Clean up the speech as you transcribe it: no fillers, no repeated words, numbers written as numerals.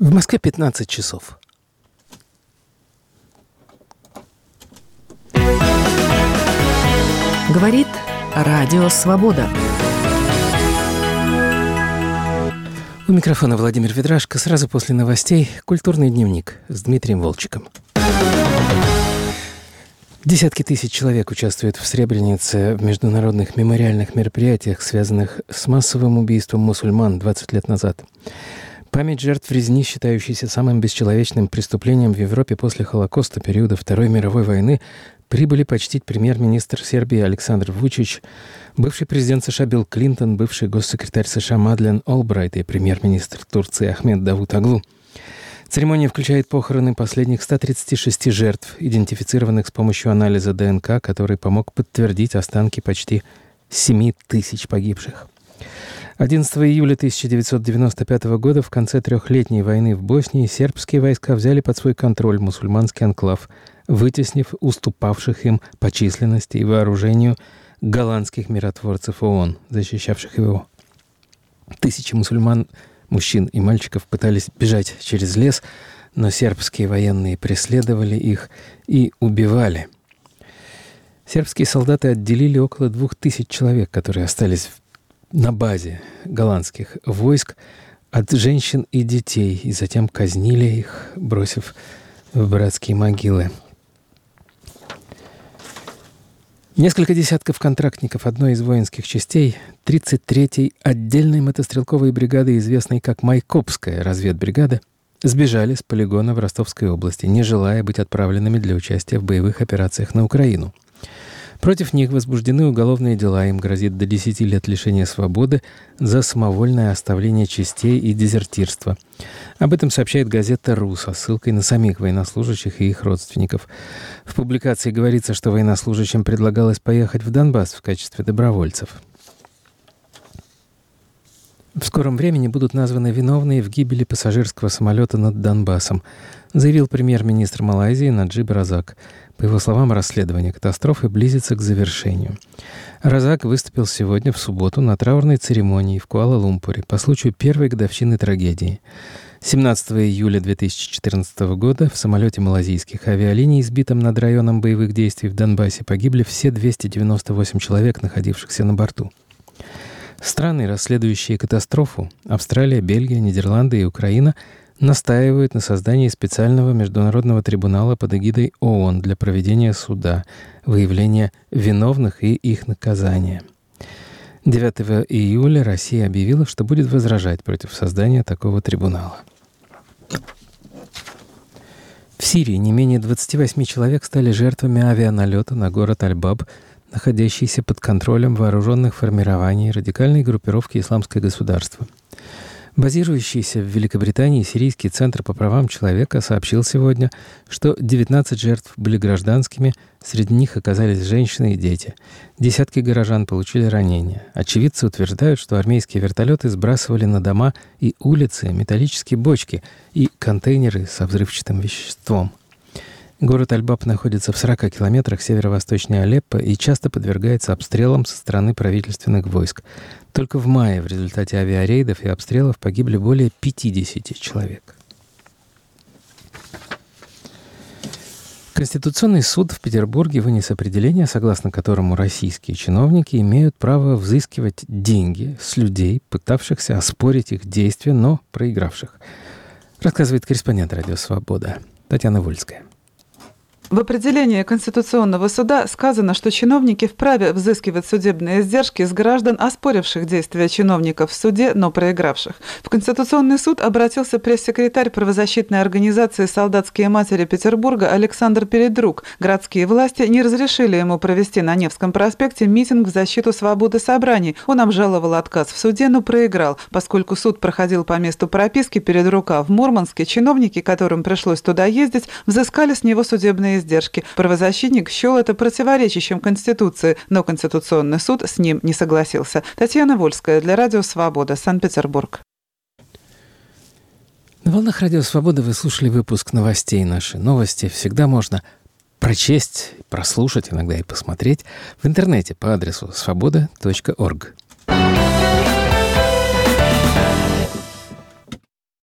В Москве 15 часов. Говорит Радио Свобода. У микрофона Владимир Ведрашко. Сразу после новостей «Культурный дневник» с Дмитрием Волчиком. Десятки тысяч человек участвуют в Сребренице в международных мемориальных мероприятиях, связанных с массовым убийством мусульман 20 лет назад. Память жертв резни, считающейся самым бесчеловечным преступлением в Европе после Холокоста периода Второй мировой войны, прибыли почтить премьер-министр Сербии Александр Вучич, бывший президент США Билл Клинтон, бывший госсекретарь США Мадлен Олбрайт и премьер-министр Турции Ахмед Давутоглу. Церемония включает похороны последних 136 жертв, идентифицированных с помощью анализа ДНК, который помог подтвердить останки почти 7 тысяч погибших. 11 июля 1995 года, в конце трехлетней войны в Боснии, сербские войска взяли под свой контроль мусульманский анклав, вытеснив уступавших им по численности и вооружению голландских миротворцев ООН, защищавших его. Тысячи мусульман, мужчин и мальчиков пытались бежать через лес, но сербские военные преследовали их и убивали. Сербские солдаты отделили около 2000 человек, которые остались на базе голландских войск, от женщин и детей, и затем казнили их, бросив в братские могилы. Несколько десятков контрактников одной из воинских частей 33-й отдельной мотострелковой бригады, известной как Майкопская разведбригада, сбежали с полигона в Ростовской области, не желая быть отправленными для участия в боевых операциях на Украину. Против них возбуждены уголовные дела, им грозит до 10 лет лишения свободы за самовольное оставление частей и дезертирство. Об этом сообщает газета «РУ» со ссылкой на самих военнослужащих и их родственников. В публикации говорится, что военнослужащим предлагалось поехать в Донбасс в качестве добровольцев. В скором времени будут названы виновные в гибели пассажирского самолета над Донбассом, заявил премьер-министр Малайзии Наджиб Разак. По его словам, расследование катастрофы близится к завершению. Разак выступил сегодня, в субботу, на траурной церемонии в Куала-Лумпуре по случаю первой годовщины трагедии. 17 июля 2014 года в самолете малайзийских авиалиний, сбитом над районом боевых действий в Донбассе, погибли все 298 человек, находившихся на борту. Страны, расследующие катастрофу, Австралия, Бельгия, Нидерланды и Украина, настаивают на создании специального международного трибунала под эгидой ООН для проведения суда, выявления виновных и их наказания. 9 июля Россия объявила, что будет возражать против создания такого трибунала. В Сирии не менее 28 человек стали жертвами авианалета на город Аль-Баб, находящийся под контролем вооруженных формирований радикальной группировки «Исламское государство». Базирующийся в Великобритании Сирийский центр по правам человека сообщил сегодня, что 19 жертв были гражданскими, среди них оказались женщины и дети. Десятки горожан получили ранения. Очевидцы утверждают, что армейские вертолеты сбрасывали на дома и улицы металлические бочки и контейнеры со взрывчатым веществом. Город Аль-Баб находится в 40 километрах северо-восточнее Алеппо и часто подвергается обстрелам со стороны правительственных войск. Только в мае в результате авиарейдов и обстрелов погибли более 50 человек. Конституционный суд в Петербурге вынес определение, согласно которому российские чиновники имеют право взыскивать деньги с людей, пытавшихся оспорить их действия, но проигравших. Рассказывает корреспондент «Радио Свобода» Татьяна Вольская. В определении Конституционного суда сказано, что чиновники вправе взыскивать судебные издержки с граждан, оспоривших действия чиновников в суде, но проигравших. В Конституционный суд обратился пресс-секретарь правозащитной организации «Солдатские матери Петербурга» Александр Передрук. Городские власти не разрешили ему провести на Невском проспекте митинг в защиту свободы собраний. Он обжаловал отказ в суде, но проиграл. Поскольку суд проходил по месту прописки Передрука в Мурманске, чиновники, которым пришлось туда ездить, взыскали с него судебные издержки. Правозащитник счел это противоречащим Конституции, но Конституционный суд с ним не согласился. Татьяна Вольская для Радио Свобода, Санкт-Петербург. На волнах Радио Свобода вы слушали выпуск новостей. Наши новости всегда можно прочесть, прослушать, иногда и посмотреть в интернете по адресу svoboda.org.